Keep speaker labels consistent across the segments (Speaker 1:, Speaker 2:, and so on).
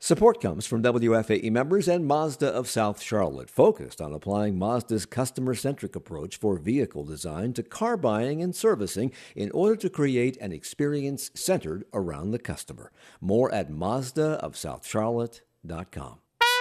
Speaker 1: Support comes from WFAE members and Mazda of South Charlotte, focused on applying Mazda's customer-centric approach for vehicle design to car buying and servicing in order to create an experience centered around the customer. More at mazdaofsouthcharlotte.com.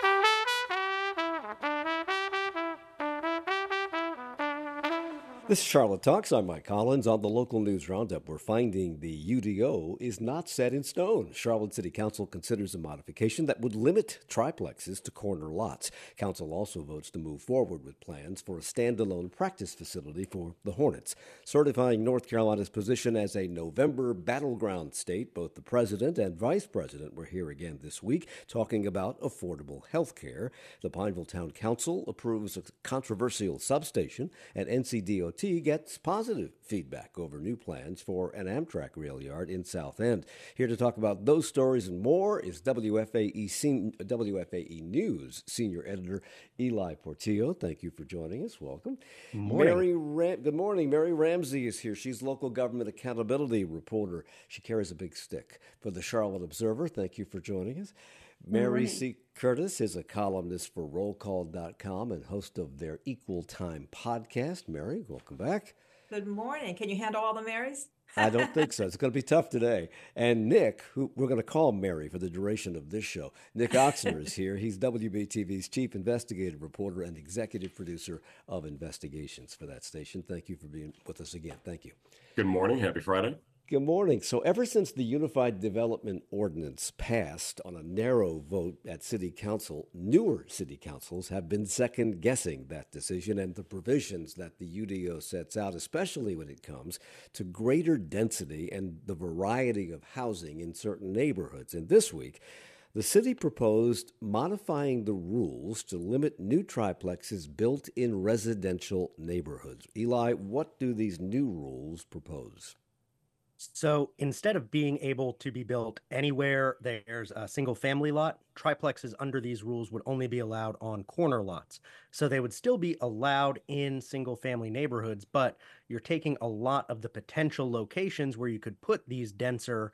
Speaker 1: This is Charlotte Talks. I'm Mike Collins. On the local news roundup, we're finding the UDO is not set in stone. Charlotte City Council considers a modification that would limit triplexes to corner lots. Council also votes to move forward with plans for a standalone practice facility for the Hornets, certifying North Carolina's position as a November battleground state. Both the president and vice president were here again this week talking about affordable health care. The Pineville Town Council approves a controversial substation, and NCDOT gets positive feedback over new plans for an Amtrak rail yard in South End. Here to talk about those stories and more is WFAE News Senior Editor Eli Portillo. Thank you for joining us. Welcome.
Speaker 2: Morning.
Speaker 1: Good morning. Mary Ramsey is here. She's local government accountability reporter. She carries a big stick for the Charlotte Observer. Thank you for joining us. Mary C. Curtis is a columnist for RollCall.com and host of their Equal Time podcast. Mary, welcome back.
Speaker 3: Good morning. Can you handle all the Marys?
Speaker 1: I don't think so. It's going to be tough today. And Nick, who we're going to call Mary for the duration of this show, Nick Oxner is here. He's WBTV's chief investigative reporter and executive producer of investigations for that station. Thank you for being with us again. Thank you.
Speaker 2: Good morning. Happy Friday.
Speaker 1: Good morning. So ever since the Unified Development Ordinance passed on a narrow vote at City Council, newer city councils have been second-guessing that decision and the provisions that the UDO sets out, especially when it comes to greater density and the variety of housing in certain neighborhoods. And this week, the city proposed modifying the rules to limit new triplexes built in residential neighborhoods. Eli, what do these new rules propose?
Speaker 4: So instead of being able to be built anywhere there's a single family lot, triplexes under these rules would only be allowed on corner lots. So they would still be allowed in single family neighborhoods, but you're taking a lot of the potential locations where you could put these denser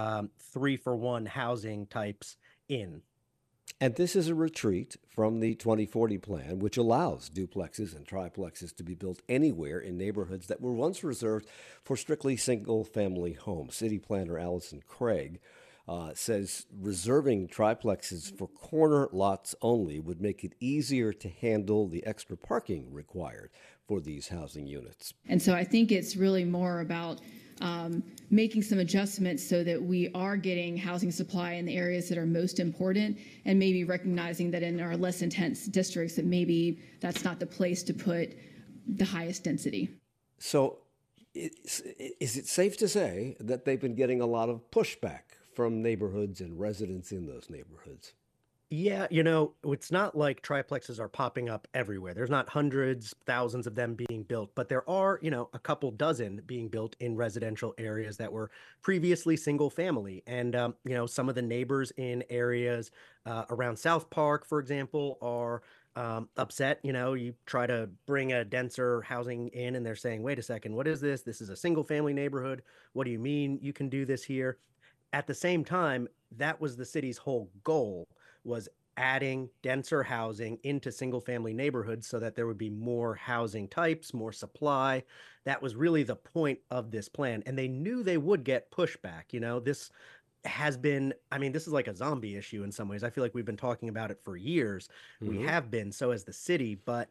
Speaker 4: 3-for-1 housing types in.
Speaker 1: And this is a retreat from the 2040 plan, which allows duplexes and triplexes to be built anywhere in neighborhoods that were once reserved for strictly single-family homes. City planner Allison Craig says reserving triplexes for corner lots only would make it easier to handle the extra parking required for these housing units.
Speaker 5: And so I think it's really more about making some adjustments so that we are getting housing supply in the areas that are most important, and maybe recognizing that in our less intense districts that maybe that's not the place to put the highest density.
Speaker 1: So is it safe to say that they've been getting a lot of pushback from neighborhoods and residents in those neighborhoods?
Speaker 4: Yeah, it's not like triplexes are popping up everywhere. There's not hundreds, thousands of them being built, but there are, a couple dozen being built in residential areas that were previously single family. And, some of the neighbors in areas around South Park, for example, are upset. You try to bring a denser housing in and they're saying, wait a second, what is this? This is a single family neighborhood. What do you mean you can do this here? At the same time, that was the city's whole goal, was adding denser housing into single-family neighborhoods so that there would be more housing types, more supply. That was really the point of this plan. And they knew they would get pushback. This has been, this is like a zombie issue in some ways. I feel like we've been talking about it for years. Mm-hmm. We have been, so as the city, but,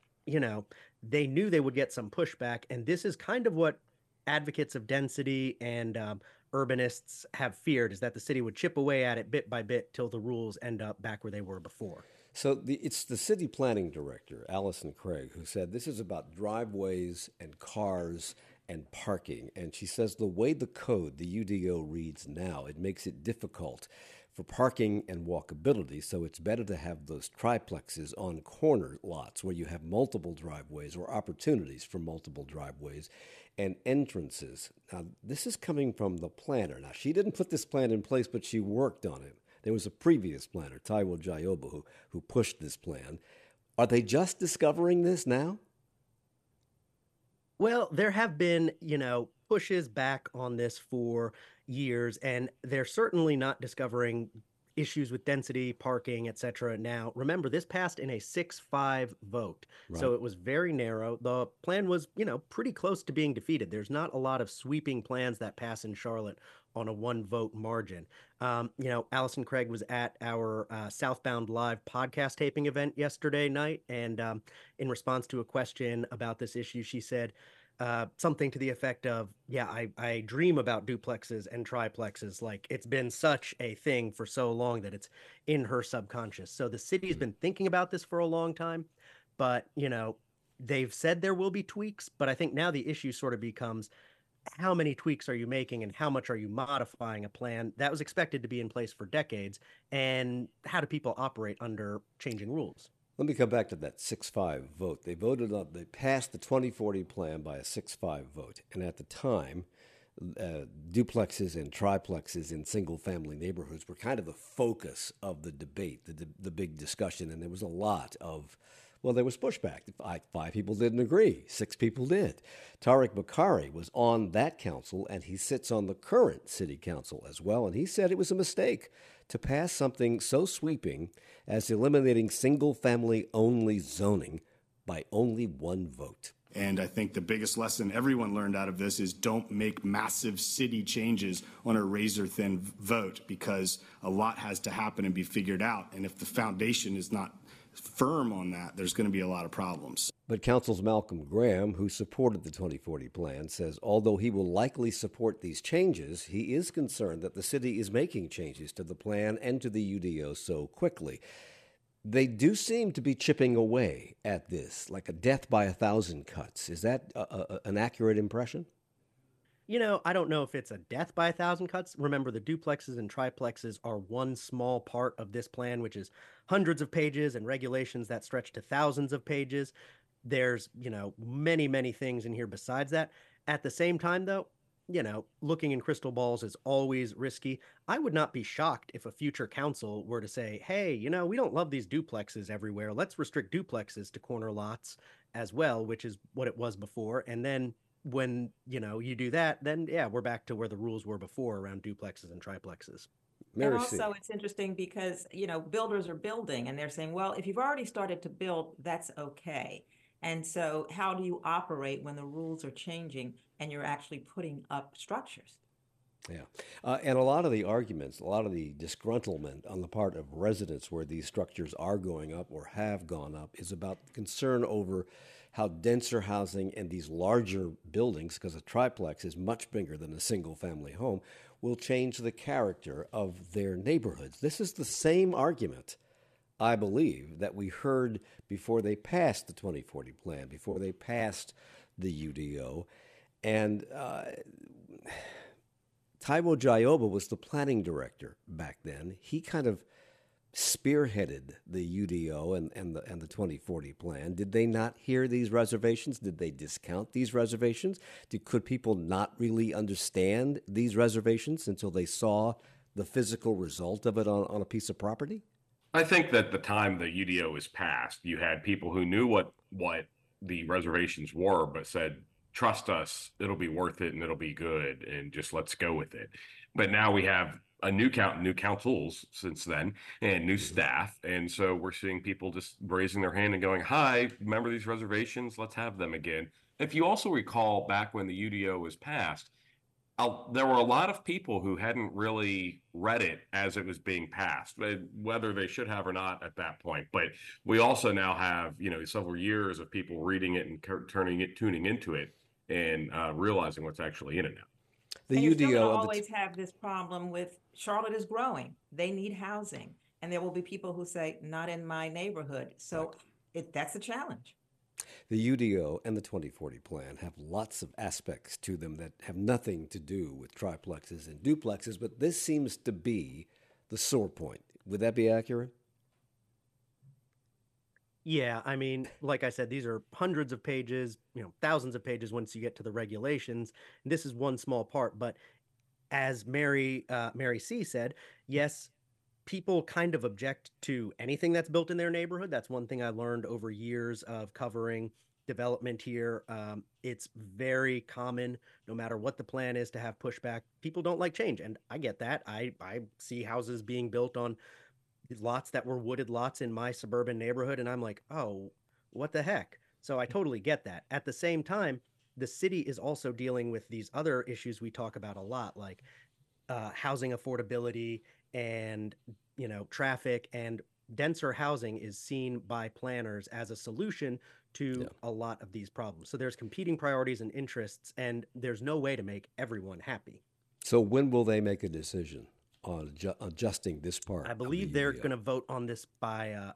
Speaker 4: they knew they would get some pushback. And this is kind of what advocates of density and urbanists have feared, is that the city would chip away at it bit by bit till the rules end up back where they were before.
Speaker 1: So it's the city planning director, Allison Craig, who said this is about driveways and cars and parking. And she says the way the code, the UDO, reads now, it makes it difficult for parking and walkability. So it's better to have those triplexes on corner lots where you have multiple driveways or opportunities for multiple driveways and entrances. Now, this is coming from the planner. Now, she didn't put this plan in place, but she worked on it. There was a previous planner, Taiwo Jayoba, who pushed this plan. Are they just discovering this now?
Speaker 4: Well, there have been, pushes back on this for years, and they're certainly not discovering issues with density, parking, etc. Now, remember, this passed in a 6-5 vote.
Speaker 1: Right.
Speaker 4: So it was very narrow. The plan was, pretty close to being defeated. There's not a lot of sweeping plans that pass in Charlotte on a 1-vote margin. Allison Craig was at our Southbound Live podcast taping event yesterday night. And in response to a question about this issue, she said, something to the effect of, yeah, I dream about duplexes and triplexes. Like, it's been such a thing for so long that it's in her subconscious. So the city's been thinking about this for a long time, but, they've said there will be tweaks. But I think now the issue sort of becomes, how many tweaks are you making and how much are you modifying a plan that was expected to be in place for decades? And how do people operate under changing rules?
Speaker 1: Let me come back to that 6-5 vote. They passed the 2040 plan by a 6-5 vote. And at the time, duplexes and triplexes in single-family neighborhoods were kind of the focus of the debate, the big discussion. And there was a lot of, there was pushback. 5 people didn't agree. 6 people did. Tariq Bokhari was on that council, and he sits on the current city council as well. And he said it was a mistake to pass something so sweeping as eliminating single-family only zoning by only 1 vote.
Speaker 6: And I think the biggest lesson everyone learned out of this is don't make massive city changes on a razor-thin vote, because a lot has to happen and be figured out. And if the foundation is not firm on that, there's going to be a lot of problems.
Speaker 1: But Council's Malcolm Graham, who supported the 2040 plan, says although he will likely support these changes, he is concerned that the city is making changes to the plan and to the UDO so quickly. They do seem to be chipping away at this, like a death by 1,000 cuts. Is that an accurate impression?
Speaker 4: I don't know if it's a death by 1,000 cuts. Remember, the duplexes and triplexes are one small part of this plan, which is hundreds of pages and regulations that stretch to thousands of pages. There's, many, many things in here besides that. At the same time, though, looking in crystal balls is always risky. I would not be shocked if a future council were to say, hey, we don't love these duplexes everywhere. Let's restrict duplexes to corner lots as well, which is what it was before. And then when, you do that, then, yeah, we're back to where the rules were before around duplexes and triplexes.
Speaker 3: And also, it's interesting because, builders are building and they're saying, well, if you've already started to build, that's okay. And so how do you operate when the rules are changing and you're actually putting up structures?
Speaker 1: Yeah. And a lot of the arguments, a lot of the disgruntlement on the part of residents where these structures are going up or have gone up is about concern over how denser housing and these larger buildings, because a triplex is much bigger than a single-family home, will change the character of their neighborhoods. This is the same argument, I believe, that we heard before they passed the 2040 plan, before they passed the UDO. And Taiwo Jayoba was the planning director back then. He kind of spearheaded the UDO and the 2040 plan. Did they not hear these reservations? Did they discount these reservations? Could people not really understand these reservations until they saw the physical result of it on a piece of property?
Speaker 2: I think that the time the UDO was passed, you had people who knew what the reservations were, but said, trust us, it'll be worth it and it'll be good, and just let's go with it. But now we have a new councils since then and new staff. And so we're seeing people just raising their hand and going, hi, remember these reservations? Let's have them again. If you also recall back when the UDO was passed, there were a lot of people who hadn't really read it as it was being passed, whether they should have or not at that point. But we also now have, several years of people reading it and tuning into it and realizing what's actually in it now.
Speaker 1: The
Speaker 3: and you're
Speaker 1: UDO
Speaker 3: always have this problem with Charlotte is growing. They need housing. And there will be people who say, not in my neighborhood. So that's a challenge.
Speaker 1: The UDO and the 2040 plan have lots of aspects to them that have nothing to do with triplexes and duplexes, but this seems to be the sore point. Would that be accurate?
Speaker 4: Yeah, I mean, like I said, these are hundreds of pages, thousands of pages once you get to the regulations. This is one small part, but as Mary C. said, yes, people kind of object to anything that's built in their neighborhood. That's one thing I learned over years of covering development here. It's very common, no matter what the plan is, to have pushback. People don't like change, and I get that. I see houses being built on lots that were wooded lots in my suburban neighborhood, and I'm like, oh, what the heck? So I totally get that. At the same time, the city is also dealing with these other issues we talk about a lot, like housing affordability and traffic, and denser housing is seen by planners as a solution to a lot of these problems. So there's competing priorities and interests, and there's no way to make everyone happy.
Speaker 1: So when will they make a decision on adjusting this part?
Speaker 4: I believe they're going to vote on this by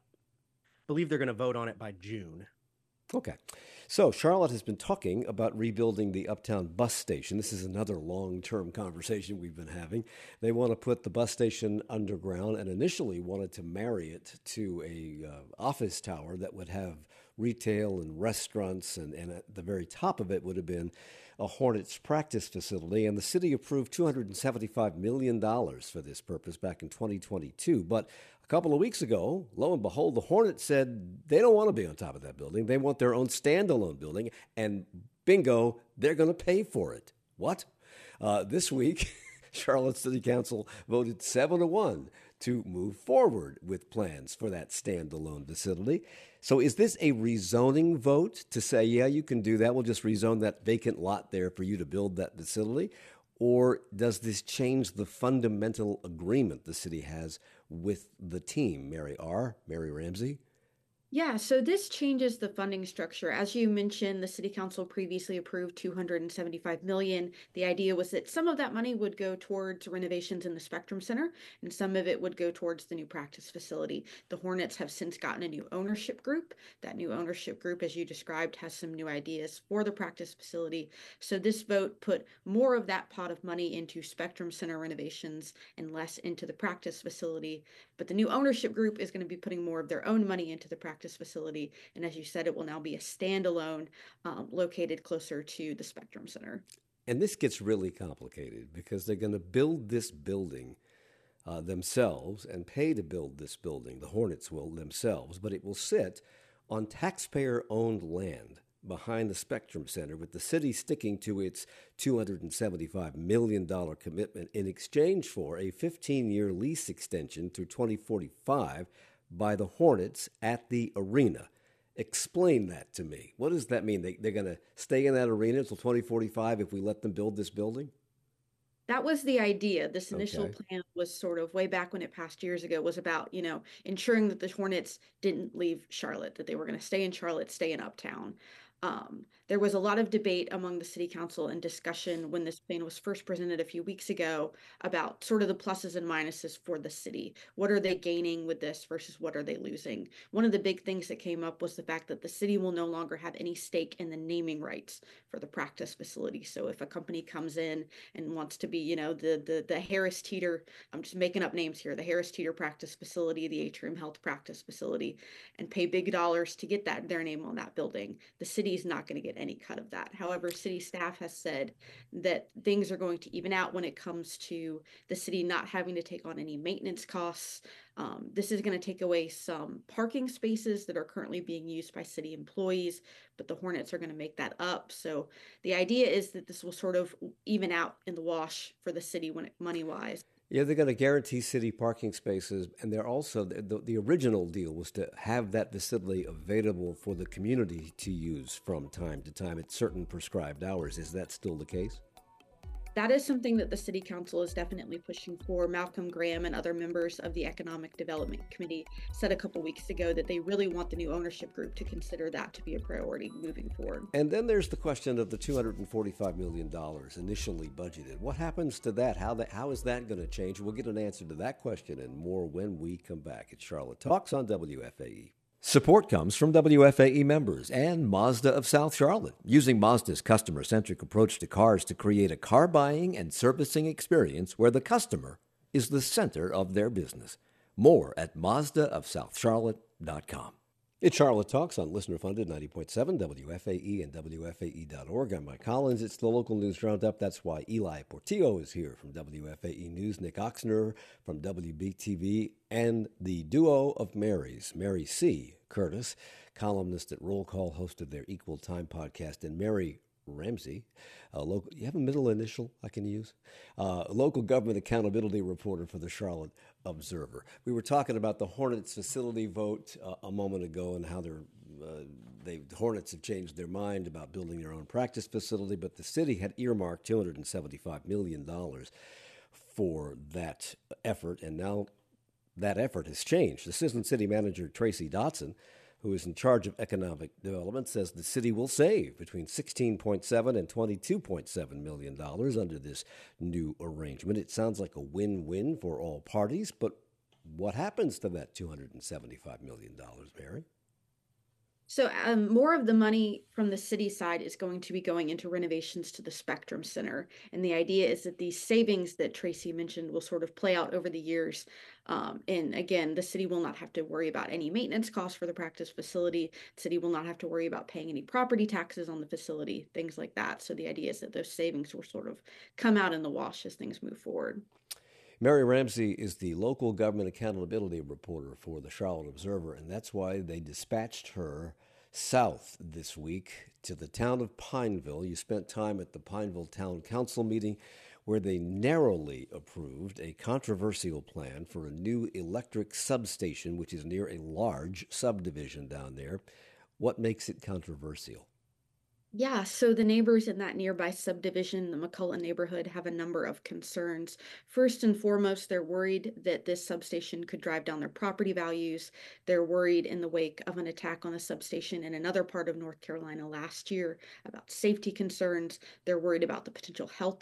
Speaker 4: June.
Speaker 1: Okay. So Charlotte has been talking about rebuilding the Uptown bus station. This is another long-term conversation we've been having. They want to put the bus station underground and initially wanted to marry it to a office tower that would have retail and restaurants, and at the very top of it would have been a Hornets practice facility. And the city approved $275 million for this purpose back in 2022. But a couple of weeks ago, lo and behold, the Hornets said they don't want to be on top of that building. They want their own standalone building, and bingo, they're going to pay for it. What? This week, Charlotte City Council voted 7-1 to move forward with plans for that standalone facility. So is this a rezoning vote to say, yeah, you can do that, we'll just rezone that vacant lot there for you to build that facility? Or does this change the fundamental agreement the city has with the team? Mary Ramsey?
Speaker 7: Yeah, so this changes the funding structure. As you mentioned, the city council previously approved $275 million. The idea was that some of that money would go towards renovations in the Spectrum Center, and some of it would go towards the new practice facility. The Hornets have since gotten a new ownership group. That new ownership group, as you described, has some new ideas for the practice facility. So this vote put more of that pot of money into Spectrum Center renovations and less into the practice facility. But the new ownership group is going to be putting more of their own money into the practice facility. And as you said, it will now be a standalone located closer to the Spectrum Center.
Speaker 1: And this gets really complicated because they're going to build this building themselves and pay to build this building. The Hornets will themselves, but it will sit on taxpayer-owned land behind the Spectrum Center, with the city sticking to its $275 million commitment in exchange for a 15-year lease extension through 2045 by the Hornets at the arena. Explain that to me. What does that mean? They're going to stay in that arena until 2045 if we let them build this building?
Speaker 7: That was the idea. This initial plan was sort of way back when it passed years ago, was about, ensuring that the Hornets didn't leave Charlotte, that they were going to stay in Charlotte, stay in Uptown. There was a lot of debate among the city council and discussion when this plan was first presented a few weeks ago about sort of the pluses and minuses for the city. What are they gaining with this versus what are they losing? One of the big things that came up was the fact that the city will no longer have any stake in the naming rights for the practice facility. So if a company comes in and wants to be, the Harris Teeter, I'm just making up names here, the Harris Teeter practice facility, the Atrium Health practice facility, and pay big dollars to get their name on that building, the city is not going to get any cut of that. However, city staff has said that things are going to even out when it comes to the city not having to take on any maintenance costs. This is going to take away some parking spaces that are currently being used by city employees, but the Hornets are going to make that up. So the idea is that this will sort of even out in the wash for the city money-wise.
Speaker 1: Yeah, they're going to guarantee city parking spaces, and they're also, the original deal was to have that facility available for the community to use from time to time at certain prescribed hours. Is that still the case?
Speaker 7: That is something that the city council is definitely pushing for. Malcolm Graham and other members of the Economic Development Committee said a couple weeks ago that they really want the new ownership group to consider that to be a priority moving forward.
Speaker 1: And then there's the question of the $245 million initially budgeted. What happens to that? How is that going to change? We'll get an answer to that question and more when we come back. It's Charlotte Talks on WFAE. Support comes from WFAE members and Mazda of South Charlotte, using Mazda's customer-centric approach to cars to create a car buying and servicing experience where the customer is the center of their business. More at MazdaofSouthCharlotte.com. It's Charlotte Talks on listener-funded 90.7 WFAE and WFAE.org. I'm Mike Collins. It's the local news roundup. That's why Eli Portillo is here from WFAE News, Nick Oxner from WBTV, and the duo of Marys, Mary C. Curtis, columnist at Roll Call, host of their Equal Time podcast, and Mary Ramsey, local. You have a middle initial I can use? Local government accountability reporter for the Charlotte Observer. We were talking about the Hornets facility vote a moment ago and how the Hornets have changed their mind about building their own practice facility, but the city had earmarked $275 million for that effort, and now that effort has changed. Assistant City Manager Tracy Dotson, who is in charge of economic development, says the city will save between $16.7 and $22.7 million under this new arrangement. It sounds like a win-win for all parties, but what happens to that $275 million, Mary?
Speaker 7: So more of the money from the city side is going to be going into renovations to the Spectrum Center. And the idea is that these savings that Tracy mentioned will sort of play out over the years. And again, the city will not have to worry about any maintenance costs for the practice facility. The city will not have to worry about paying any property taxes on the facility, things like that. So the idea is that those savings will sort of come out in the wash as things move forward.
Speaker 1: Mary Ramsey is the local government accountability reporter for the Charlotte Observer, and that's why they dispatched her south this week to the town of Pineville. You spent time at the Pineville Town Council meeting where they narrowly approved a controversial plan for a new electric substation, which is near a large subdivision down there. What makes it controversial?
Speaker 7: Yeah, so the neighbors in that nearby subdivision, the McCullough neighborhood, have a number of concerns. First and foremost, they're worried that this substation could drive down their property values. They're worried in the wake of an attack on a substation in another part of North Carolina last year about safety concerns. They're worried about the potential health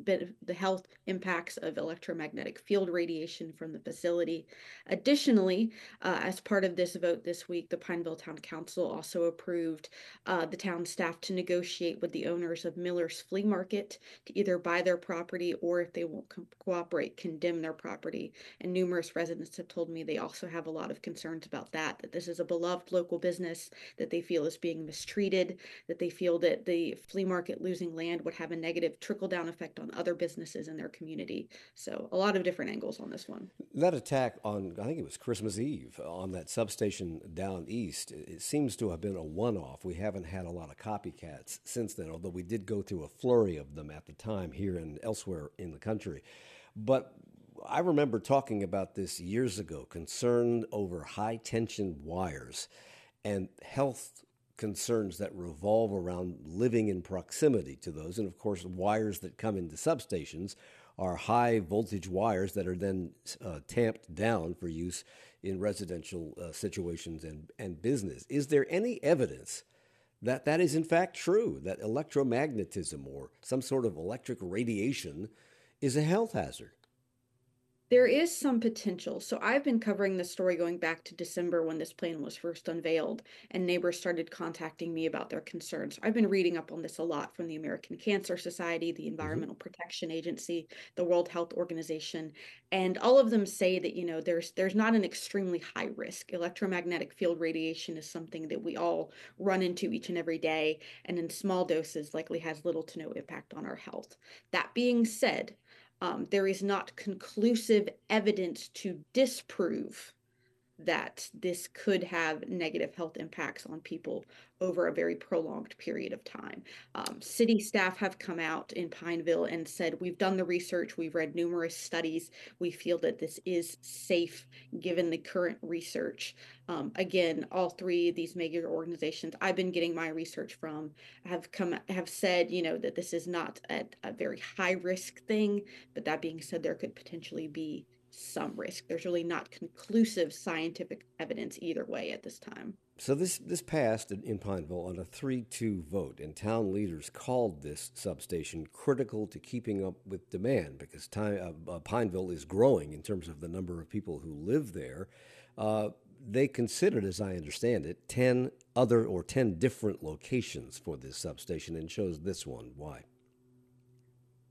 Speaker 7: impacts of electromagnetic field radiation from the facility. Additionally, as part of this vote this week, the Pineville Town Council also approved the town staff to negotiate with the owners of Miller's Flea Market to either buy their property or, if they won't cooperate, condemn their property. And numerous residents have told me they also have a lot of concerns about that this is a beloved local business that they feel is being mistreated, that they feel that the flea market losing land would have a negative trickle-down effect on other businesses in their community. So a lot of different angles on this one.
Speaker 1: That attack on, I think it was Christmas Eve, on that substation down east, it seems to have been a one-off. We haven't had a lot of copycats since then, although we did go through a flurry of them at the time here and elsewhere in the country. But I remember talking about this years ago, concerned over high-tension wires and health concerns that revolve around living in proximity to those. And of course, wires that come into substations are high voltage wires that are then tamped down for use in residential situations and business. Is there any evidence that that is in fact true, that electromagnetism or some sort of electric radiation is a health hazard?
Speaker 7: There is some potential. So I've been covering this story going back to December when this plan was first unveiled, and neighbors started contacting me about their concerns. I've been reading up on this a lot from the American Cancer Society, the Environmental Protection Agency, the World Health Organization, and all of them say that, there's not an extremely high risk. Electromagnetic field radiation is something that we all run into each and every day, and in small doses likely has little to no impact on our health. That being said, there is not conclusive evidence to disprove that this could have negative health impacts on people over a very prolonged period of time. City staff have come out in Pineville and said, we've done the research, we've read numerous studies, we feel that this is safe given the current research. Again, all three of these major organizations I've been getting my research from have said, that this is not a very high risk thing, but that being said, there could potentially be some risk. There's really not conclusive scientific evidence either way at this time.
Speaker 1: So this passed in Pineville on a 3-2 vote, and town leaders called this substation critical to keeping up with demand because Pineville is growing in terms of the number of people who live there. They considered, as I understand it, 10 different locations for this substation and chose this one. Why?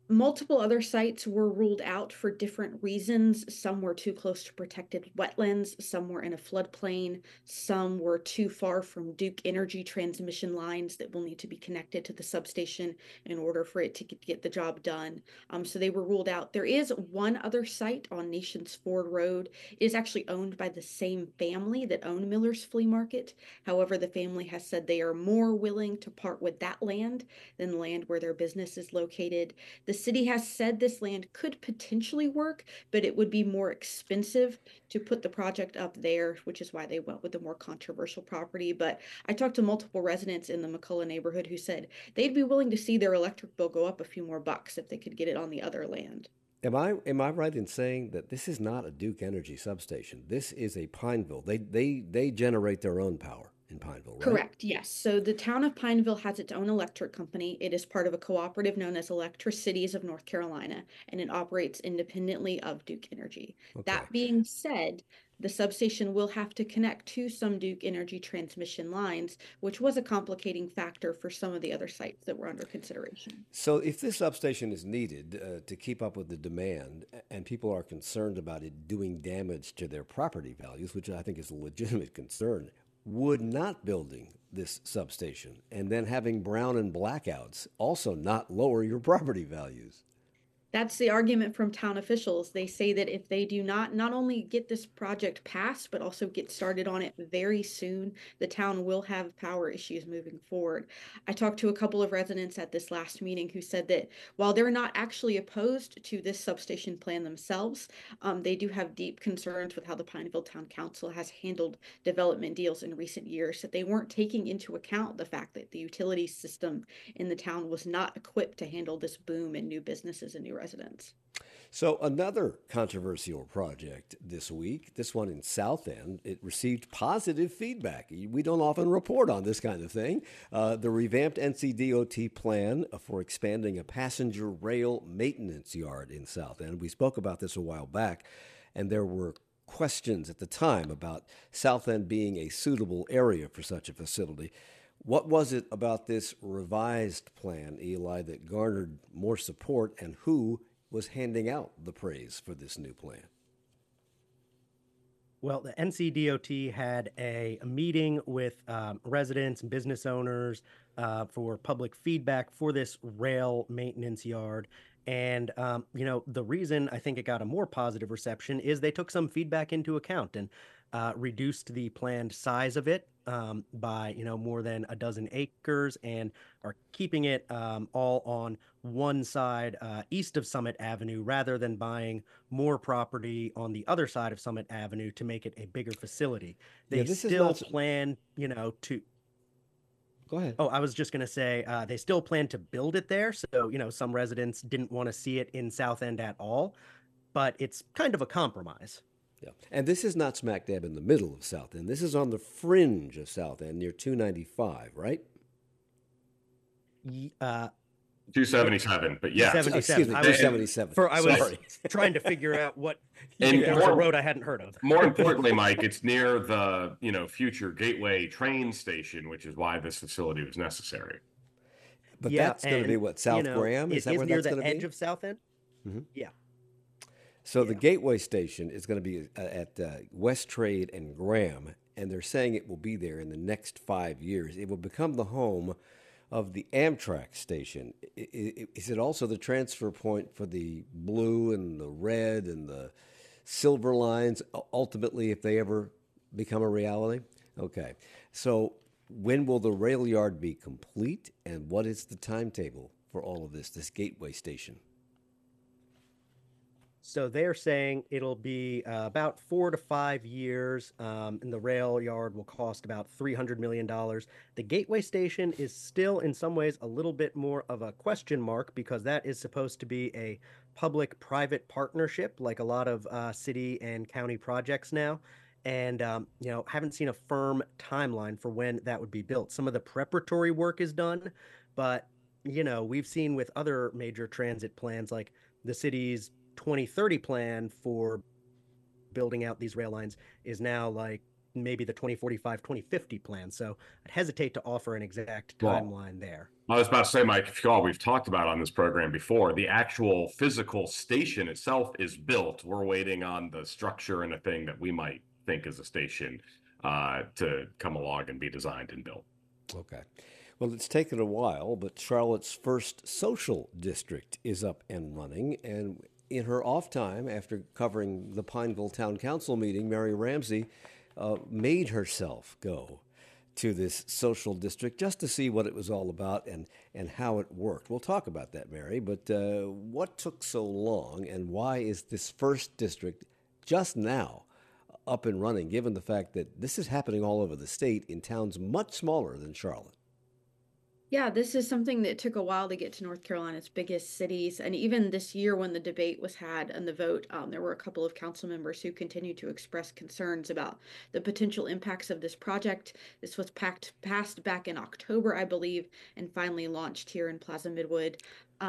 Speaker 7: Multiple other sites were ruled out for different reasons. Some were too close to protected wetlands, some were in a floodplain, some were too far from Duke Energy transmission lines that will need to be connected to the substation in order for it to get the job done. So they were ruled out. There is one other site on Nations Ford Road. It is actually owned by the same family that own Miller's Flea Market. However, the family has said they are more willing to part with that land than land where their business is located. The city has said this land could potentially work, but it would be more expensive to put the project up there, which is why they went with the more controversial property. But I talked to multiple residents in the McCullough neighborhood who said they'd be willing to see their electric bill go up a few more bucks if they could get it on the other land.
Speaker 1: Am I right in saying that this is not a Duke Energy substation? This is a Pineville. They generate their own power in Pineville, right?
Speaker 7: Correct, yes. So the town of Pineville has its own electric company. It is part of a cooperative known as Electricities of North Carolina, and it operates independently of Duke Energy.
Speaker 1: Okay.
Speaker 7: That being said, the substation will have to connect to some Duke Energy transmission lines, which was a complicating factor for some of the other sites that were under consideration.
Speaker 1: So if this substation is needed to keep up with the demand, and people are concerned about it doing damage to their property values, which I think is a legitimate concern, would not building this substation and then having brown and blackouts also not lower your property values?
Speaker 7: That's the argument from town officials. They say that if they do not only get this project passed, but also get started on it very soon, the town will have power issues moving forward. I talked to a couple of residents at this last meeting who said that while they're not actually opposed to this substation plan themselves, they do have deep concerns with how the Pineville Town Council has handled development deals in recent years, that they weren't taking into account the fact that the utility system in the town was not equipped to handle this boom in new businesses and new residents.
Speaker 1: So another controversial project this week, this one in South End, it received positive feedback. We don't often report on this kind of thing. The revamped NCDOT plan for expanding a passenger rail maintenance yard in South End. We spoke about this a while back, and there were questions at the time about South End being a suitable area for such a facility. What was it about this revised plan, Eli, that garnered more support, and who was handing out the praise for this new plan?
Speaker 4: Well, the NCDOT had a meeting with residents and business owners for public feedback for this rail maintenance yard. And, the reason I think it got a more positive reception is they took some feedback into account and reduced the planned size of it by, more than a dozen acres, and are keeping it all on one side east of Summit Avenue rather than buying more property on the other side of Summit Avenue to make it a bigger facility. They still plan, to...
Speaker 1: Go ahead.
Speaker 4: Oh, I was just going to say they still plan to build it there. So, some residents didn't want to see it in South End at all, but it's kind of a compromise.
Speaker 1: Yeah. And this is not smack dab in the middle of South End. This is on the fringe of South End near 295, right?
Speaker 2: 277, but yeah.
Speaker 4: 277.
Speaker 1: Excuse me, 277.
Speaker 4: I was trying to figure out what there was a road I hadn't heard of.
Speaker 2: More importantly, Mike, it's near the future Gateway train station, which is why this facility was necessary.
Speaker 1: But that's going to be what, South Graham?
Speaker 4: Is that where that's going to be? Near the edge of South End?
Speaker 1: Mm-hmm.
Speaker 4: Yeah.
Speaker 1: So the Gateway station is going to be at West Trade and Graham, and they're saying it will be there in the next 5 years. It will become the home of the Amtrak station. Is it also the transfer point for the blue and the red and the silver lines, ultimately, if they ever become a reality? Okay. So when will the rail yard be complete, and what is the timetable for all of this Gateway station?
Speaker 4: So they're saying it'll be about 4 to 5 years, and the rail yard will cost about $300 million. The Gateway station is still, in some ways, a little bit more of a question mark because that is supposed to be a public-private partnership, like a lot of city and county projects now. And, haven't seen a firm timeline for when that would be built. Some of the preparatory work is done, but, we've seen with other major transit plans, like the city's 2030 plan for building out these rail lines is now like, maybe the 2045, 2050 plan. So I'd hesitate to offer an exact
Speaker 2: Well,
Speaker 4: timeline there.
Speaker 2: I was about to say, Mike, if you recall, we've talked about on this program before, the actual physical station itself is built. We're waiting on the structure and a thing that we might think is a station to come along and be designed and built.
Speaker 1: Okay. Well, it's taken a while, but Charlotte's first social district is up and running. And in her off time, after covering the Pineville Town Council meeting, Mary Ramsey made herself go to this social district just to see what it was all about and how it worked. We'll talk about that, Mary, but what took so long, and why is this first district just now up and running, given the fact that this is happening all over the state in towns much smaller than Charlotte?
Speaker 7: Yeah, this is something that took a while to get to North Carolina's biggest cities. And even this year, when the debate was had and the vote, there were a couple of council members who continued to express concerns about the potential impacts of this project. This was passed back in October, I believe, and finally launched here in Plaza Midwood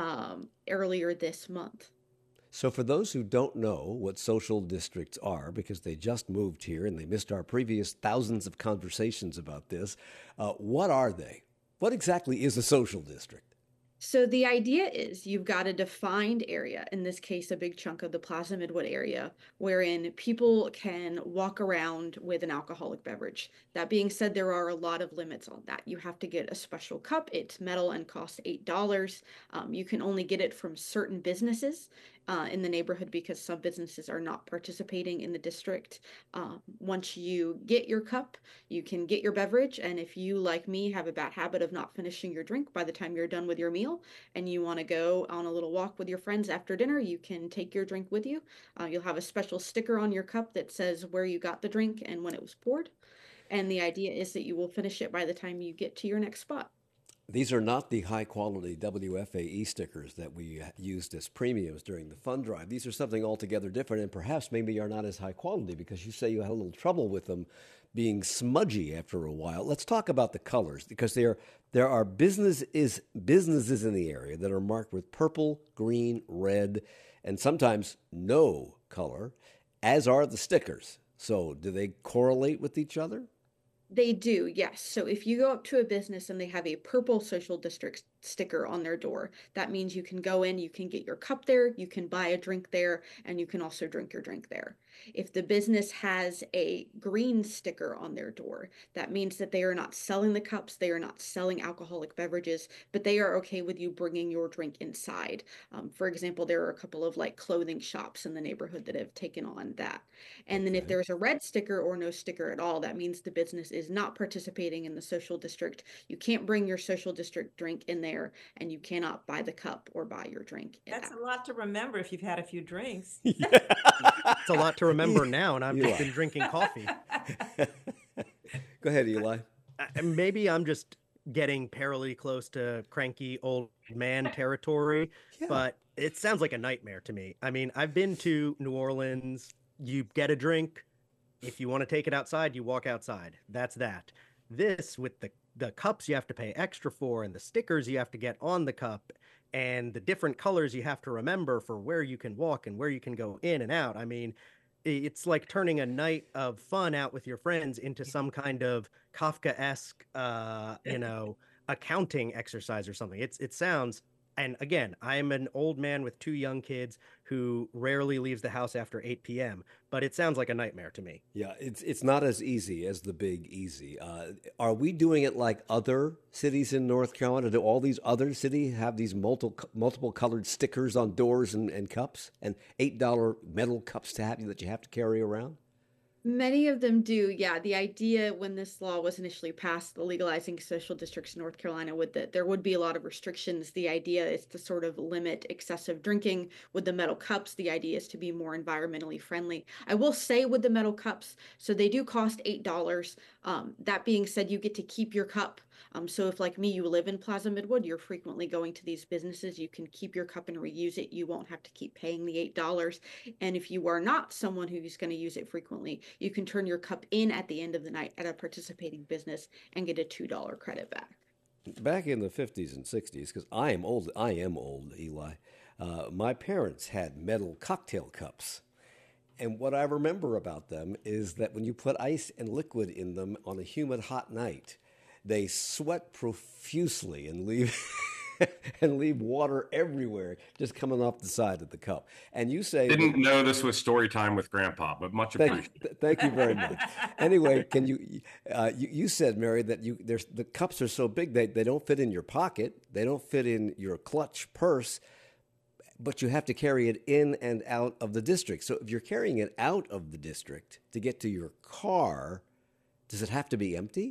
Speaker 7: earlier this month.
Speaker 1: So for those who don't know what social districts are, because they just moved here and they missed our previous thousands of conversations about this, what are they? What exactly is a social district?
Speaker 7: So the idea is you've got a defined area, in this case, a big chunk of the Plaza Midwood area, wherein people can walk around with an alcoholic beverage. That being said, there are a lot of limits on that. You have to get a special cup. It's metal and costs $8. You can only get it from certain businesses in the neighborhood because some businesses are not participating in the district. Once you get your cup, you can get your beverage. And if you, like me, have a bad habit of not finishing your drink by the time you're done with your meal and you want to go on a little walk with your friends after dinner, you can take your drink with you. You'll have a special sticker on your cup that says where you got the drink and when it was poured. And the idea is that you will finish it by the time you get to your next spot.
Speaker 1: These are not the high-quality WFAE stickers that we used as premiums during the fund drive. These are something altogether different, and perhaps maybe are not as high quality because you say you had a little trouble with them being smudgy after a while. Let's talk about the colors, because there are businesses in the area that are marked with purple, green, red, and sometimes no color, as are the stickers. So do they correlate with each other?
Speaker 7: They do, yes. So if you go up to a business and they have a purple social district sticker on their door, that means you can go in, you can get your cup there, you can buy a drink there, and you can also drink your drink there. If the business has a green sticker on their door, that means that they are not selling the cups, they are not selling alcoholic beverages, but they are okay with you bringing your drink inside. For example, there are a couple of like clothing shops in the neighborhood that have taken on that. And then if there's a red sticker or no sticker at all, that means the business is not participating in the social district. You can't bring your social district drink in there, and you cannot buy the cup or buy your drink.
Speaker 3: That's a lot to remember if you've had a few drinks.
Speaker 4: It's a lot to remember now, and I've just been drinking coffee.
Speaker 1: Go ahead, Eli.
Speaker 4: Maybe I'm just getting perilously close to cranky old man territory, but it sounds like a nightmare to me. I mean, I've been to New Orleans. You get a drink. If you want to take it outside, you walk outside. That's that. This, with the cups you have to pay extra for, and the stickers you have to get on the cup, and the different colors you have to remember for where you can walk and where you can go in and out. I mean, it's like turning a night of fun out with your friends into some kind of Kafka-esque, accounting exercise or something. It sounds. And again, I am an old man with 2 young kids who rarely leaves the house after 8 p.m., but it sounds like a nightmare to me.
Speaker 1: Yeah, it's not as easy as the Big Easy. Are we doing it like other cities in North Carolina? Do all these other cities have these multiple colored stickers on doors and cups, and $8 metal cups that you have to carry around?
Speaker 7: Many of them do, yeah. The idea when this law was initially passed, the legalizing social districts in North Carolina, there would be a lot of restrictions. The idea is to sort of limit excessive drinking. With the metal cups, the idea is to be more environmentally friendly. I will say with the metal cups, so they do cost $8. That being said, you get to keep your cup. So if, like me, you live in Plaza Midwood, you're frequently going to these businesses, you can keep your cup and reuse it. You won't have to keep paying the $8. And if you are not someone who's going to use it frequently, you can turn your cup in at the end of the night at a participating business and get a $2 credit back.
Speaker 1: Back in the 50s and 60s, because I am old, Eli, my parents had metal cocktail cups. And what I remember about them is that when you put ice and liquid in them on a humid, hot night, they sweat profusely and leave and leave water everywhere, just coming off the side of the cup. And you say
Speaker 2: Didn't know this was story time with Grandpa, but much appreciated.
Speaker 1: thank you very much. Anyway, can you said, Mary, that the cups are so big they don't fit in your pocket, they don't fit in your clutch purse, but you have to carry it in and out of the district. So if you're carrying it out of the district to get to your car, does it have to be empty?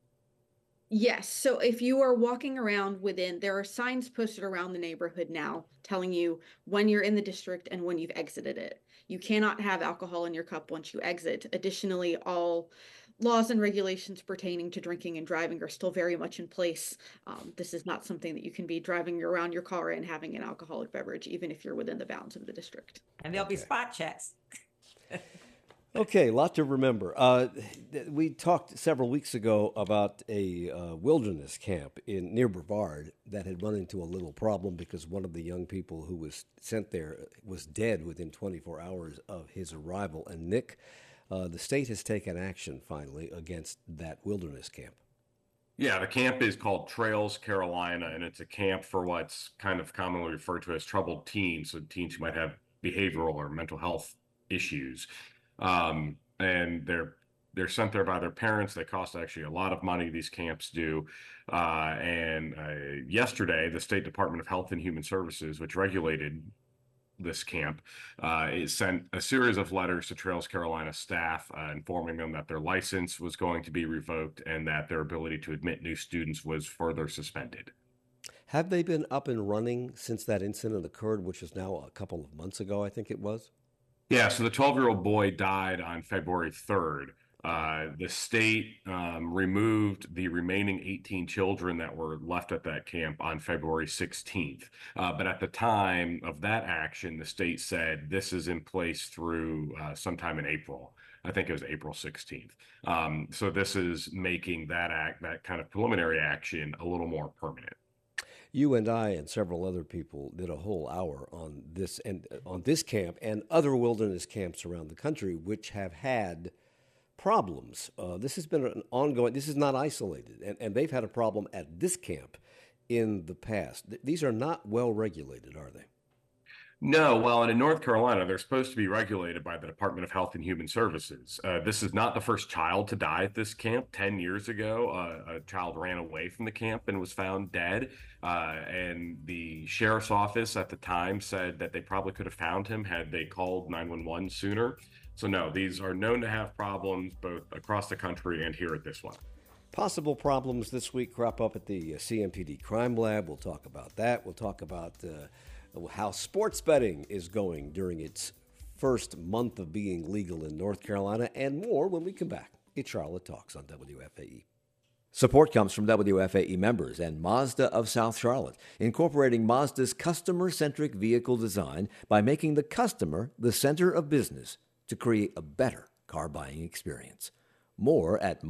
Speaker 7: Yes. So if you are walking around there are signs posted around the neighborhood now telling you when you're in the district and when you've exited it. You cannot have alcohol in your cup once you exit. Additionally, all laws and regulations pertaining to drinking and driving are still very much in place. This is not something that you can be driving around your car and having an alcoholic beverage, even if you're within the bounds of the district.
Speaker 3: And there'll be spot checks.
Speaker 1: Okay, a lot to remember. We talked several weeks ago about a wilderness camp near Brevard that had run into a little problem because one of the young people who was sent there was dead within 24 hours of his arrival. And Nick, the state has taken action finally against that wilderness camp.
Speaker 2: Yeah, the camp is called Trails Carolina, and it's a camp for what's kind of commonly referred to as troubled teens, so teens who might have behavioral or mental health issues. And they're sent there by their parents. They cost actually a lot of money, these camps do. Yesterday, the State Department of Health and Human Services, which regulated this camp, sent a series of letters to Trails Carolina staff informing them that their license was going to be revoked and that their ability to admit new students was further suspended.
Speaker 1: Have they been up and running since that incident occurred, which is now a couple of months ago, I think it was?
Speaker 2: Yeah, so the 12-year-old boy died on February 3rd. The state removed the remaining 18 children that were left at that camp on February 16th. But at the time of that action, the state said this is in place through sometime in April. I think it was April 16th. So this is making that kind of preliminary action a little more permanent.
Speaker 1: You and I and several other people did a whole hour on this camp and other wilderness camps around the country which have had problems. This has been an ongoing, this is not isolated, and they've had a problem at this camp in the past. These are not well regulated, are they?
Speaker 2: No, well, and in North Carolina, they're supposed to be regulated by the Department of Health and Human Services. This is not the first child to die at this camp. 10 years ago, a child ran away from the camp and was found dead. And the sheriff's office at the time said that they probably could have found him had they called 911 sooner. So no, these are known to have problems both across the country and here at this one.
Speaker 1: Possible problems this week crop up at the CMPD Crime Lab. We'll talk about that. We'll talk about how sports betting is going during its first month of being legal in North Carolina, and more when we come back. It's Charlotte Talks on WFAE. Support comes from WFAE members and Mazda of South Charlotte, incorporating Mazda's customer-centric vehicle design by making the customer the center of business to create a better car buying experience. More at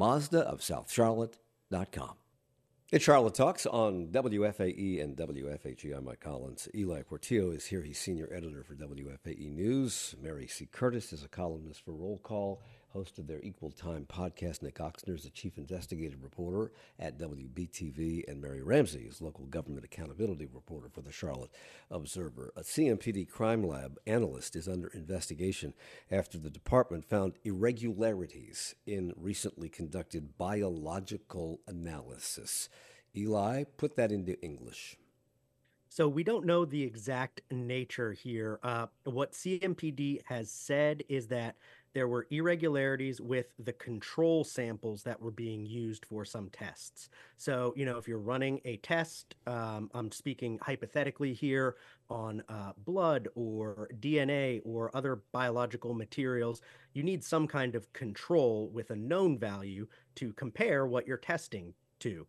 Speaker 1: mazdaofsouthcharlotte.com. It's Charlotte Talks on WFAE and WFHE. I'm Mike Collins. Eli Portillo is here. He's senior editor for WFAE News. Mary C. Curtis is a columnist for Roll Call, host of their Equal Time podcast. Nick Oxner is the chief investigative reporter at WBTV, and Mary Ramsey is local government accountability reporter for the Charlotte Observer. A CMPD Crime Lab analyst is under investigation after the department found irregularities in recently conducted biological analysis. Eli, put that into English.
Speaker 4: So we don't know the exact nature here. What CMPD has said is that there were irregularities with the control samples that were being used for some tests. So, if you're running a test, I'm speaking hypothetically here on blood or DNA or other biological materials, you need some kind of control with a known value to compare what you're testing to.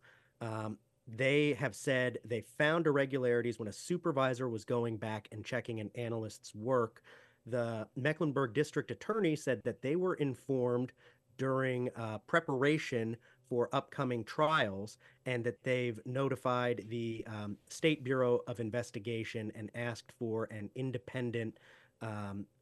Speaker 4: They have said they found irregularities when a supervisor was going back and checking an analyst's work. The Mecklenburg District Attorney said that they were informed during preparation for upcoming trials and that they've notified the State Bureau of Investigation and asked for an independent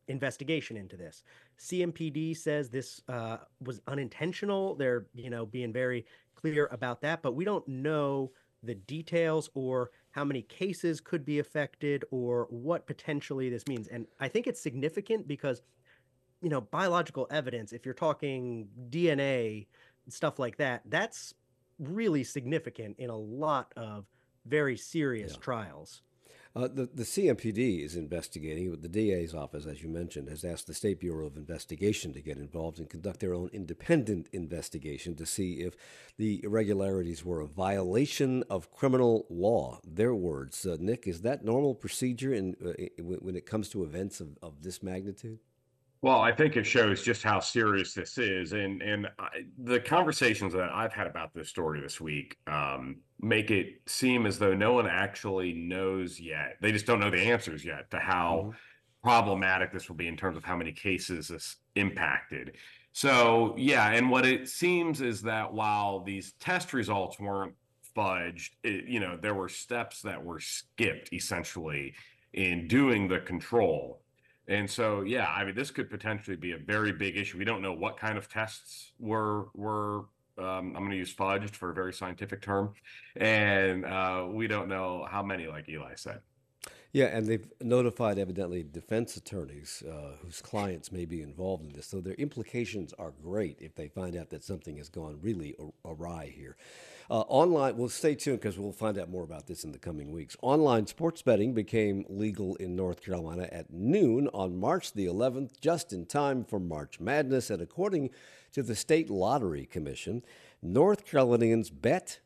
Speaker 4: investigation into this. CMPD says this was unintentional. They're, being very clear about that, but we don't know the details or how many cases could be affected or what potentially this means. And I think it's significant because, biological evidence, if you're talking DNA, stuff like that, that's really significant in a lot of very serious trials.
Speaker 1: The CMPD is investigating. The DA's office, as you mentioned, has asked the State Bureau of Investigation to get involved and conduct their own independent investigation to see if the irregularities were a violation of criminal law. Their words. Nick, is that normal procedure when it comes to events of this magnitude?
Speaker 2: Well, I think it shows just how serious this is, and the conversations that I've had about this story this week make it seem as though no one actually knows yet. They just don't know the answers yet to how problematic this will be in terms of how many cases this impacted. So, yeah, and what it seems is that while these test results weren't fudged, there were steps that were skipped essentially in doing the control. And so, yeah, I mean, this could potentially be a very big issue. We don't know what kind of tests were I'm going to use fudged for a very scientific term. And we don't know how many, like Eli said.
Speaker 1: Yeah, and they've notified, evidently, defense attorneys whose clients may be involved in this. So their implications are great if they find out that something has gone really awry here. Online, well, stay tuned because we'll find out more about this in the coming weeks. Online sports betting became legal in North Carolina at noon on March the 11th, just in time for March Madness. And according to the State Lottery Commission, North Carolinians bet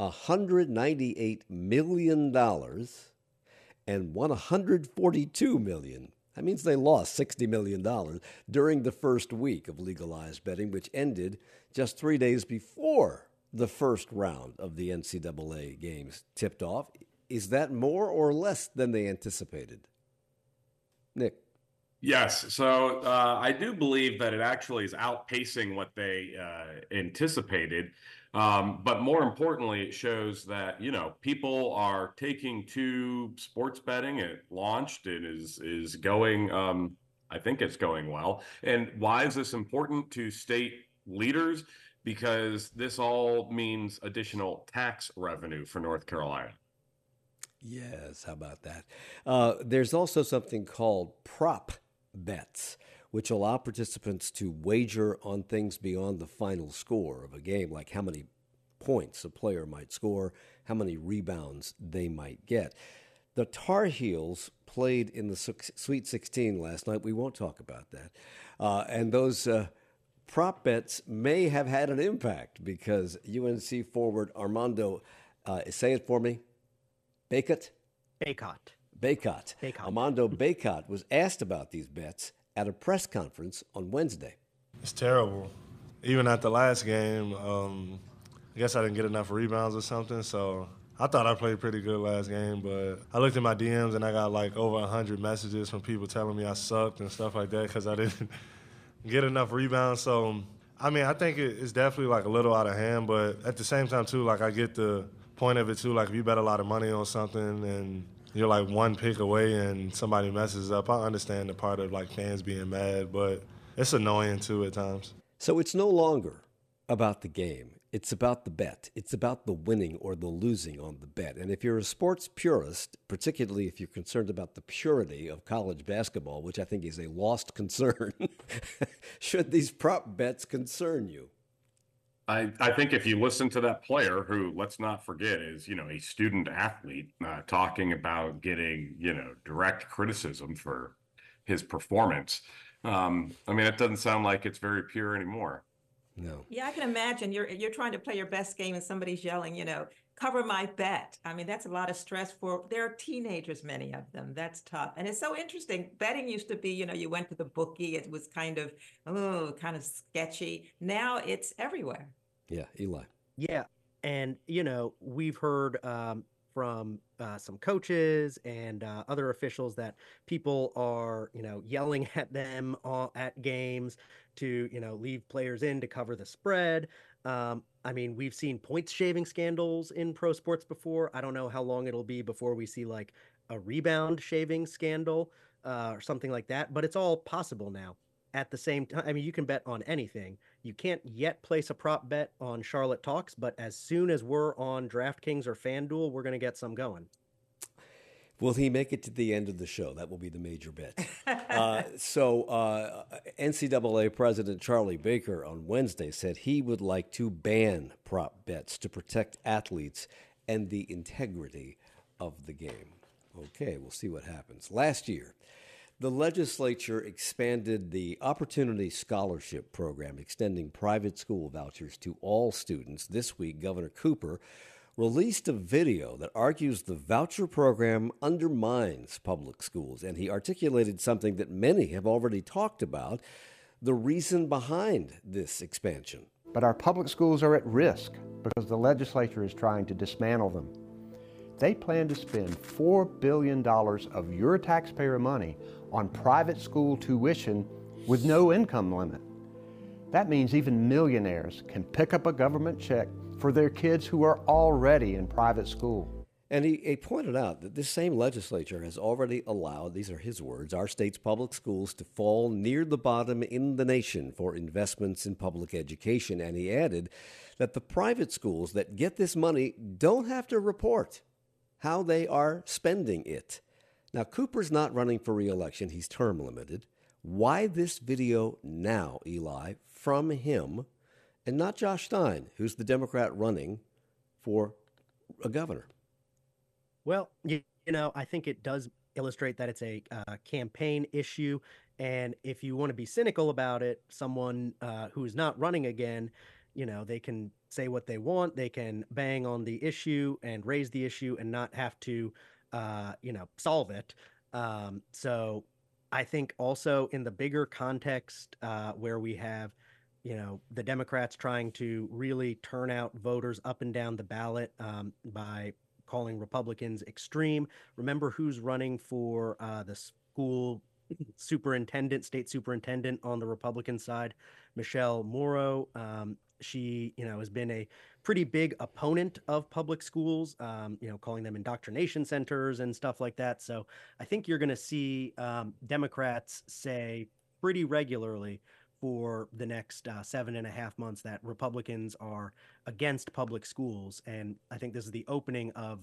Speaker 1: $198 million and won $142 million. That means they lost $60 million during the first week of legalized betting, which ended just 3 days before the first round of the NCAA games tipped off. Is that more or less than they anticipated? Nick?
Speaker 2: Yes. So I do believe that it actually is outpacing what they anticipated. But more importantly, it shows that, people are taking to sports betting. It launched. It is going, I think it's going well. And why is this important to state leaders? Because this all means additional tax revenue for North Carolina.
Speaker 1: Yes, how about that? There's also something called prop bets, which allow participants to wager on things beyond the final score of a game, like how many points a player might score, how many rebounds they might get. The Tar Heels played in the Sweet 16 last night. We won't talk about that. And those prop bets may have had an impact because UNC forward Armando, say it for me, Bacot. Armando Bacot was asked about these bets at a press conference on Wednesday.
Speaker 8: It's terrible. Even at the last game, I guess I didn't get enough rebounds or something, so I thought I played pretty good last game, but I looked at my DMs and I got like over 100 messages from people telling me I sucked and stuff like that because I didn't get enough rebounds. So, I mean, I think it's definitely like a little out of hand, but at the same time too, like I get the point of it too. Like if you bet a lot of money on something and you're like one pick away and somebody messes up, I understand the part of like fans being mad, but it's annoying too at times.
Speaker 1: So it's no longer about the game. It's about the bet. It's about the winning or the losing on the bet. And if you're a sports purist, particularly if you're concerned about the purity of college basketball, which I think is a lost concern, should these prop bets concern you?
Speaker 2: I think if you listen to that player who, let's not forget, is, a student athlete talking about getting, direct criticism for his performance. I mean, it doesn't sound like it's very pure anymore.
Speaker 1: No.
Speaker 3: Yeah, I can imagine you're trying to play your best game and somebody's yelling, cover my bet. I mean, that's a lot of stress there are teenagers, many of them. That's tough. And it's so interesting. Betting used to be, you went to the bookie. It was kind of sketchy. Now it's everywhere.
Speaker 1: Yeah, Eli.
Speaker 4: Yeah. And, we've heard from some coaches and other officials that people are, yelling at them at games to, leave players in to cover the spread. I mean, we've seen points shaving scandals in pro sports before. I don't know how long it'll be before we see like a rebound shaving scandal. or something like that, but it's all possible now. At the same time, I mean, you can bet on anything. You can't yet place a prop bet on Charlotte Talks, but as soon as we're on DraftKings or FanDuel, we're going to get some going.
Speaker 1: Will he make it to the end of the show? That will be the major bet. NCAA President Charlie Baker on Wednesday said he would like to ban prop bets to protect athletes and the integrity of the game. Okay, we'll see what happens. Last year, the legislature expanded the Opportunity Scholarship Program, extending private school vouchers to all students. This week, Governor Cooper released a video that argues the voucher program undermines public schools, and he articulated something that many have already talked about, the reason behind this expansion.
Speaker 9: But our public schools are at risk because the legislature is trying to dismantle them. They plan to spend $4 billion of your taxpayer money on private school tuition with no income limit. That means even millionaires can pick up a government check for their kids who are already in private school.
Speaker 1: And he pointed out that this same legislature has already allowed, these are his words, our state's public schools to fall near the bottom in the nation for investments in public education. And he added that the private schools that get this money don't have to report how they are spending it. Now, Cooper's not running for re-election. He's term limited. Why this video now, Eli, from him, and not Josh Stein, who's the Democrat running for a governor?
Speaker 4: Well, you know, I think it does illustrate that it's a campaign issue. And if you want to be cynical about it, someone who's not running again, you know, they can say what they want. They can bang on the issue and raise the issue and not have to, solve it. So I think also in the bigger context where we have, you know, the Democrats trying to really turn out voters up and down the ballot by calling Republicans extreme. Remember who's running for the school state superintendent on the Republican side, Michelle Morrow. She, has been a pretty big opponent of public schools, calling them indoctrination centers and stuff like that. So I think you're going to see Democrats say pretty regularly for the next 7.5 months that Republicans are against public schools. And I think this is the opening of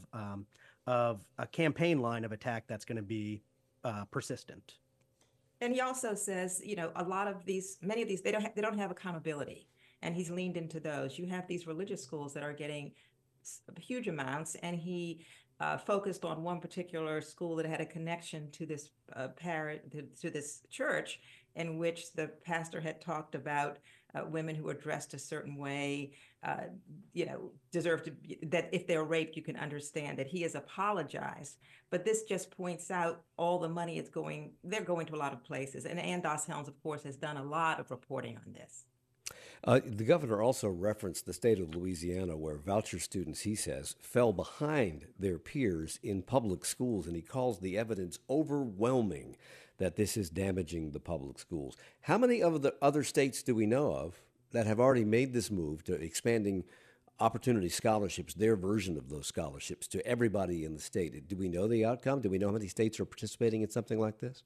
Speaker 4: a campaign line of attack that's going to be persistent.
Speaker 3: And he also says, many of these, they don't have accountability. And he's leaned into those. You have these religious schools that are getting huge amounts, and he focused on one particular school that had a connection to this to this church, in which the pastor had talked about women who are dressed a certain way, deserve to be, that if they're raped, you can understand that. He has apologized, but this just points out all the money they're going to a lot of places. And Andos Helms, of course, has done a lot of reporting on this.
Speaker 1: The governor also referenced the state of Louisiana, where voucher students, he says, fell behind their peers in public schools, and he calls the evidence overwhelming that this is damaging the public schools. How many of the other states do we know of that have already made this move to expanding opportunity scholarships, their version of those scholarships, to everybody in the state? Do we know the outcome? Do we know how many states are participating in something like this?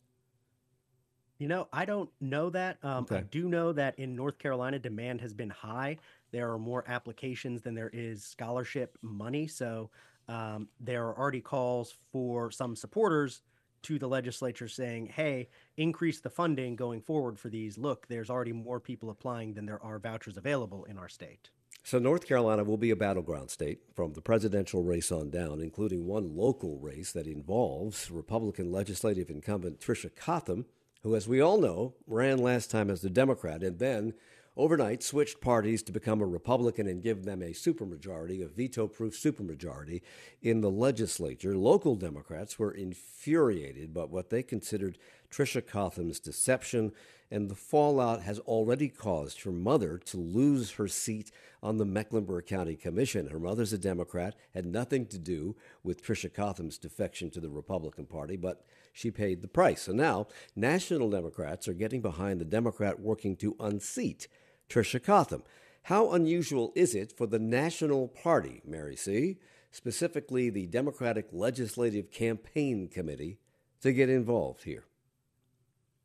Speaker 4: I don't know that.
Speaker 1: Okay.
Speaker 4: I do know that in North Carolina, demand has been high. There are more applications than there is scholarship money. So there are already calls for some supporters to the legislature saying, hey, increase the funding going forward for these. Look, there's already more people applying than there are vouchers available in our state.
Speaker 1: So North Carolina will be a battleground state from the presidential race on down, including one local race that involves Republican legislative incumbent Tricia Cotham, who, as we all know, ran last time as a Democrat and then overnight switched parties to become a Republican and give them a supermajority, a veto-proof supermajority in the legislature. Local Democrats were infuriated by what they considered Tricia Cotham's deception, and the fallout has already caused her mother to lose her seat on the Mecklenburg County Commission. Her mother's a Democrat, had nothing to do with Tricia Cotham's defection to the Republican Party, but she paid the price. So now national Democrats are getting behind the Democrat working to unseat Tricia Cotham. How unusual is it for the National Party, Mary C., specifically the Democratic Legislative Campaign Committee, to get involved here?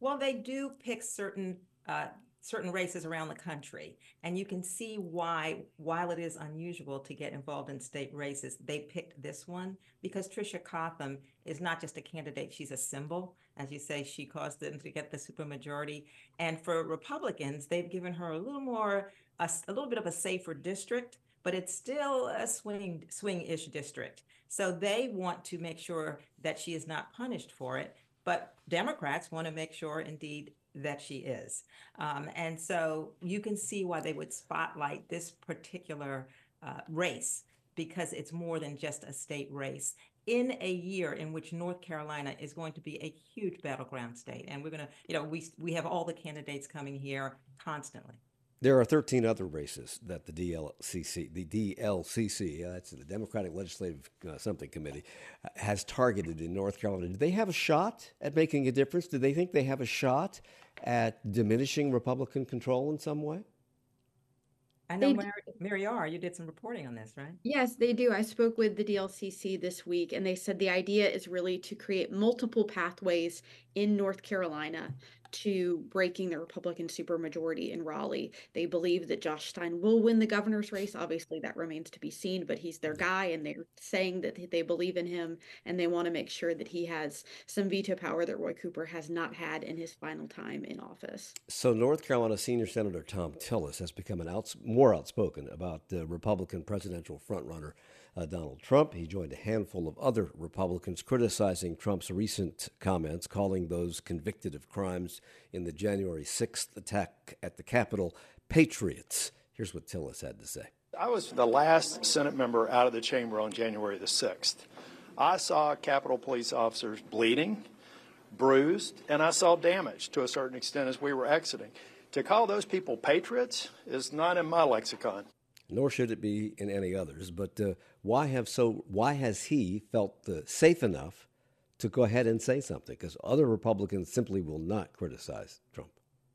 Speaker 3: Well, they do pick certain races around the country, and you can see why, while it is unusual to get involved in state races, they picked this one because Tricia Cotham is not just a candidate, she's a symbol. As you say, she caused them to get the supermajority. And for Republicans, they've given her a little bit of a safer district, but it's still a swing-ish district. So they want to make sure that she is not punished for it. But Democrats want to make sure, indeed, that she is. And so you can see why they would spotlight this particular race, because it's more than just a state race in a year in which North Carolina is going to be a huge battleground state. And we're going to, we have all the candidates coming here constantly.
Speaker 1: There are 13 other races that the DLCC, that's the Democratic Legislative Something Committee, has targeted in North Carolina. Do they have a shot at making a difference? Do they think they have a shot at diminishing Republican control in some way?
Speaker 3: I know, Mary R., you did some reporting on this, right?
Speaker 7: Yes, they do. I spoke with the DLCC this week, and they said the idea is really to create multiple pathways in North Carolina to breaking the Republican supermajority in Raleigh. They believe that Josh Stein will win the governor's race. Obviously, that remains to be seen, but he's their guy, and they're saying that they believe in him, and they want to make sure that he has some veto power that Roy Cooper has not had in his final time in office.
Speaker 1: So North Carolina Senior Senator Thom Tillis has become more outspoken about the Republican presidential frontrunner Donald Trump. He joined a handful of other Republicans criticizing Trump's recent comments, calling those convicted of crimes in the January 6th attack at the Capitol patriots. Here's what Tillis had to say.
Speaker 10: I was the last Senate member out of the chamber on January the 6th. I saw Capitol police officers bleeding, bruised, and I saw damage to a certain extent as we were exiting. To call those people patriots is not in my lexicon.
Speaker 1: Nor should it be in any others. But why has he felt safe enough to go ahead and say something? Because other Republicans simply will not criticize Trump.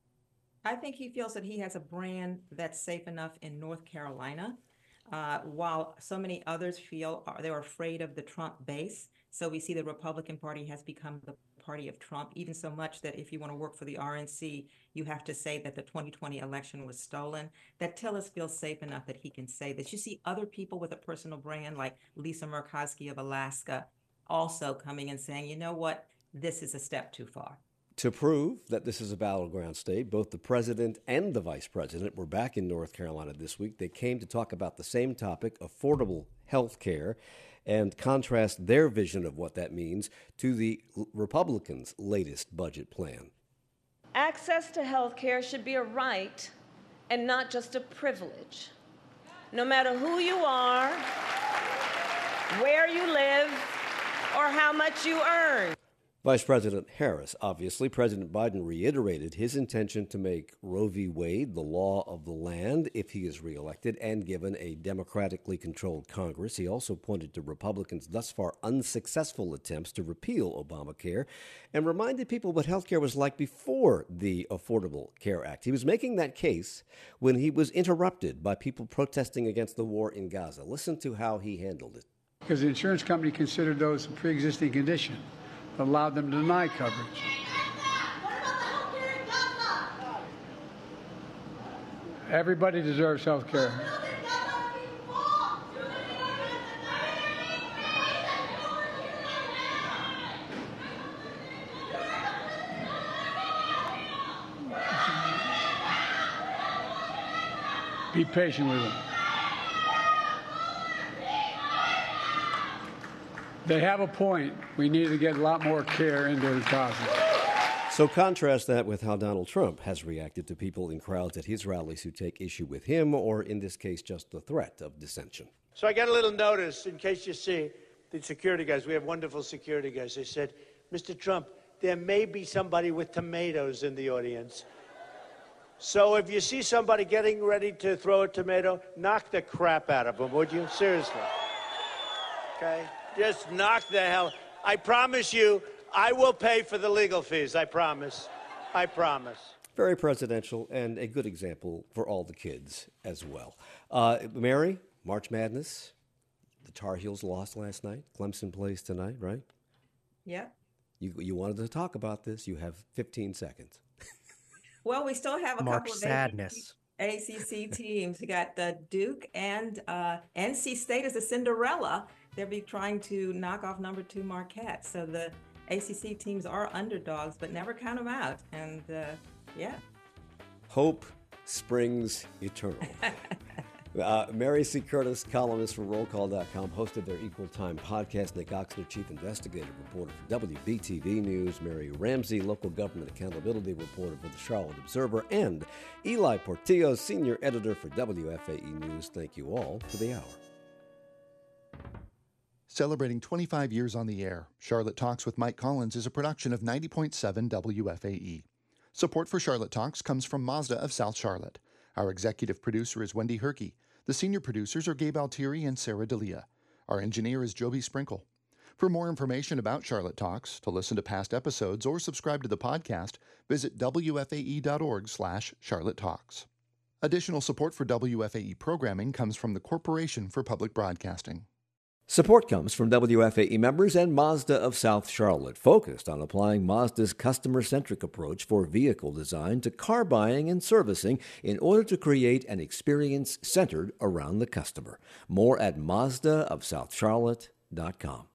Speaker 3: I think he feels that he has a brand that's safe enough in North Carolina, while so many others feel they're afraid of the Trump base. So we see the Republican Party has become the party of Trump, even so much that if you want to work for the RNC, you have to say that the 2020 election was stolen. That Tillis feels safe enough that he can say this. You see other people with a personal brand like Lisa Murkowski of Alaska also coming and saying, you know what, this is a step too far.
Speaker 1: To prove that this is a battleground state, both the president and the vice president were back in North Carolina this week. They came to talk about the same topic, affordable health care, and contrast their vision of what that means to the Republicans' latest budget plan.
Speaker 11: Access to health care should be a right and not just a privilege. No matter who you are, where you live, or how much you earn.
Speaker 1: Vice President Harris, obviously, President Biden reiterated his intention to make Roe v. Wade the law of the land if he is reelected and given a democratically controlled Congress. He also pointed to Republicans' thus far unsuccessful attempts to repeal Obamacare and reminded people what health care was like before the Affordable Care Act. He was making that case when he was interrupted by people protesting against the war in Gaza. Listen to how he handled it.
Speaker 12: Because the insurance company considered those a pre-existing condition, allowed them to deny coverage. Everybody deserves health care. Be patient with them. They have a point. We need to get a lot more care into the causes.
Speaker 1: So contrast that with how Donald Trump has reacted to people in crowds at his rallies who take issue with him, or in this case, just the threat of dissension.
Speaker 13: So I got a little notice, in case you see, the security guys, we have wonderful security guys. They said, Mr. Trump, there may be somebody with tomatoes in the audience. So if you see somebody getting ready to throw a tomato, knock the crap out of them, would you? Seriously. Okay? Just knock the hell. I promise you, I will pay for the legal fees. I promise. I promise.
Speaker 1: Very presidential and a good example for all the kids as well. Mary, March Madness. The Tar Heels lost last night. Clemson plays tonight, right?
Speaker 3: Yep.
Speaker 1: You wanted to talk about this. You have 15 seconds.
Speaker 3: Well, we still have a
Speaker 4: Mark
Speaker 3: couple of
Speaker 4: Sadness.
Speaker 3: ACC teams. We got Duke and NC State as a Cinderella. They'll be trying to knock off number 2 Marquette. So the ACC teams are underdogs, but never count them out. And yeah.
Speaker 1: Hope springs eternal. Mary C. Curtis, columnist for RollCall.com, hosted their Equal Time podcast. Nick Oxner, chief investigative reporter for WBTV News. Mary Ramsey, local government accountability reporter for the Charlotte Observer. And Eli Portillo, senior editor for WFAE News. Thank you all for the hour.
Speaker 14: Celebrating 25 years on the air, Charlotte Talks with Mike Collins is a production of 90.7 WFAE. Support for Charlotte Talks comes from Mazda of South Charlotte. Our executive producer is Wendy Herkey. The senior producers are Gabe Altieri and Sarah D'Elia. Our engineer is Joby Sprinkle. For more information about Charlotte Talks, to listen to past episodes, or subscribe to the podcast, visit wfae.org/Charlotte Talks. Additional support for WFAE programming comes from the Corporation for Public Broadcasting.
Speaker 1: Support comes from WFAE members and Mazda of South Charlotte, focused on applying Mazda's customer-centric approach for vehicle design to car buying and servicing in order to create an experience centered around the customer. More at mazdaofsouthcharlotte.com.